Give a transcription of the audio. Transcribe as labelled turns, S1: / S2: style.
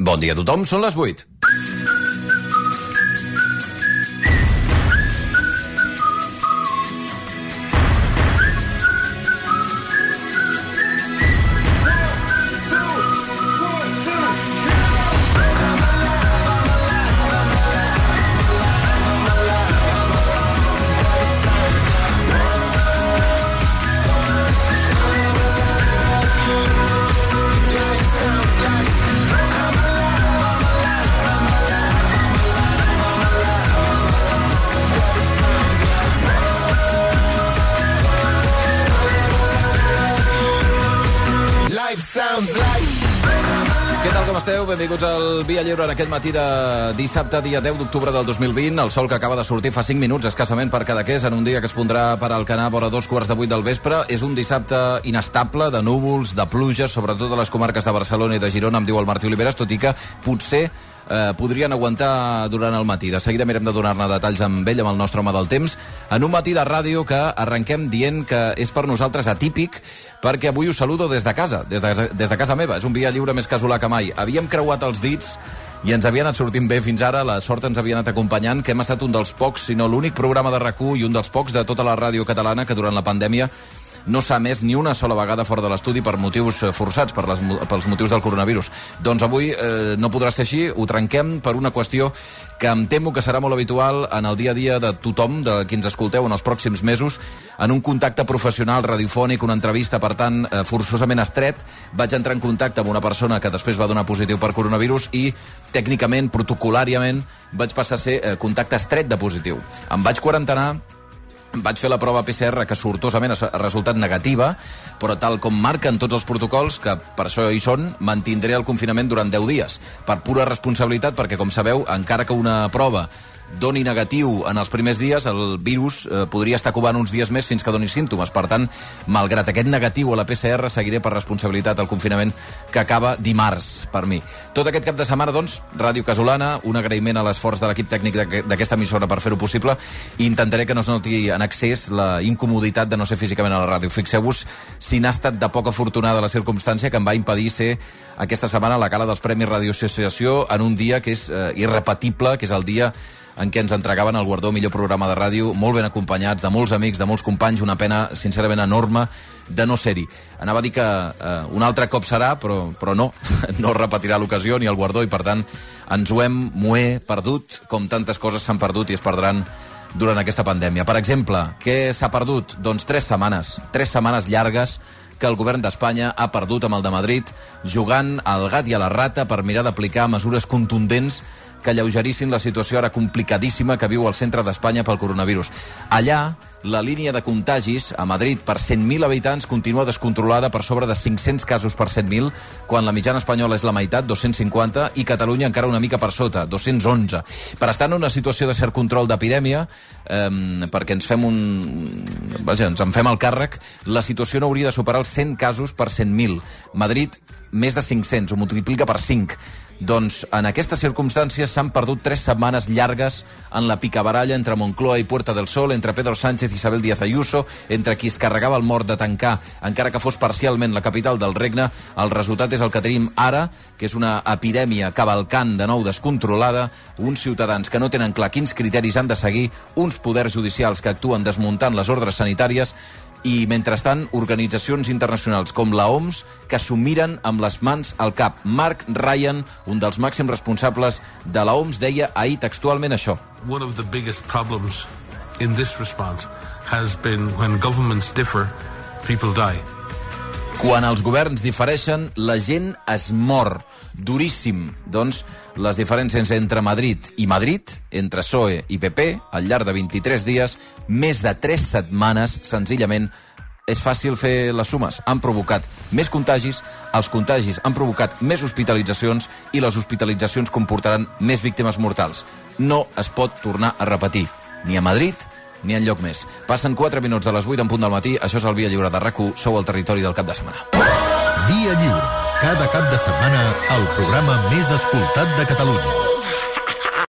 S1: Bon dia a tothom, són les 8. Què tal, com esteu? Benvinguts al Via Lliure en aquest matí de dissabte, dia 10 d'octubre del 2020. El sol que acaba de sortir fa 5 minuts, escassament per Cadaqués, en un dia que es pondrà per Alcanar vora 2:15 del vespre. És un dissabte inestable, de núvols, de pluja, sobretot a les comarques de Barcelona i de Girona, em diu el Martí Oliveres, tot i que potser podrien aguantar durant el matí. De seguida mirem de donar-ne detalls amb ell, amb el nostre home del temps, en un matí de ràdio que arrenquem dient que és per nosaltres atípic, perquè avui us saludo des de casa, des de casa meva. És un Via Lliure més casolà que mai. Havíem creuat els dits i ens havia anat sortint bé fins ara, la sort ens havia anat acompanyant, que hem estat un dels pocs, si no l'únic programa de RAC1 i un dels pocs de tota la ràdio catalana que durant la pandèmia no s'ha més ni una sola vegada fora de l'estudi per motius forçats, pels motius del coronavirus. Doncs avui no podrà ser així, ho trenquem per una qüestió que em temo que serà molt habitual en el dia a dia de tothom, de qui ens escolteu en els pròxims mesos, en un contacte professional, radiofònic, una entrevista, per tant, forçosament estret. Vaig entrar en contacte amb una persona que després va donar positiu per coronavirus i, tècnicament, protocolàriament, vaig passar a ser contacte estret de positiu. Em vaig quarantenar, vaig fer la prova PCR, que sortosament ha resultat negativa, però tal com marquen tots els protocols, que per això hi són, mantindré el confinament durant 10 dies, per pura responsabilitat, perquè, com sabeu, encara que una prova doni negatiu en els primers dies, el virus podria estar covant uns dies més fins que doni símptomes. Per tant, malgrat aquest negatiu a la PCR, seguiré per responsabilitat el confinament que acaba dimarts per mi. Tot aquest cap de setmana, doncs, Ràdio Casolana, un agraïment a l'esforç de l'equip tècnic d'aquesta emissora per fer-ho possible, i intentaré que no es noti en excés la incomoditat de no ser físicament a la ràdio. Fixeu-vos si n'ha estat de poc afortunada la circumstància que em va impedir ser aquesta setmana a la gala dels Premis Radio Associació en un dia que és irrepetible, que és el dia en què ens entregaven el guardó millor programa de ràdio, molt ben acompanyats, de molts amics, de molts companys, una pena sincerament enorme de no ser-hi. Anava a dir que un altre cop serà, però no, no repetirà l'ocasió ni el guardó, i per tant ens ho m'ho he perdut, com tantes coses s'han perdut i es perdran durant aquesta pandèmia. Per exemple, què s'ha perdut? Doncs 3 setmanes llargues que el govern d'Espanya ha perdut amb el de Madrid, jugant al gat i a la rata per mirar d'aplicar mesures contundents que alleugerissin la situació ara complicadíssima que viu el centre d'Espanya pel coronavirus. Allà, la línia de contagis a Madrid per 100.000 habitants continua descontrolada per sobre de 500 casos per 100.000, quan la mitjana espanyola és la meitat, 250, i Catalunya encara una mica per sota, 211. Per estar en una situació de cert control d'epidèmia, perquè ens en fem el càrrec, la situació no hauria de superar els 100 casos per 100.000. Madrid, més de 500, ho multiplica per 5. Doncs en aquestes circumstàncies s'han perdut 3 setmanes llargues en la picabaralla entre Moncloa i Puerta del Sol, entre Pedro Sánchez i Isabel Díaz Ayuso, entre qui es carregava el mort de tancar, encara que fos parcialment, la capital del regne. El resultat és el que tenim ara, que és una epidèmia cavalcant de nou descontrolada, uns ciutadans que no tenen clar quins criteris han de seguir, uns poders judicials que actuen desmuntant les ordres sanitàries, i, mentrestant, organitzacions internacionals com la OMS que s'ho miren amb les mans al cap. Mark Ryan, un dels màxims responsables de la OMS, deia ahir textualment això.
S2: One of the biggest problems in this response has been when governments differ, people die.
S1: Quan els governs difereixen, la gent es mor. Duríssim. Doncs les diferències entre Madrid i Madrid, entre PSOE i PP, al llarg de 23 dies, més de 3 setmanes, senzillament, és fàcil fer les sumes. Han provocat més contagis, els contagis han provocat més hospitalitzacions i les hospitalitzacions comportaran més víctimes mortals. No es pot tornar a repetir, ni a Madrid ni enlloc més. Passen 4 minuts de les 8 en punt del matí. Això és el Via Lliure de RAC1. Sou al territori del cap de setmana.
S3: Via Lliure. Cada cap de setmana, el programa més escoltat de Catalunya.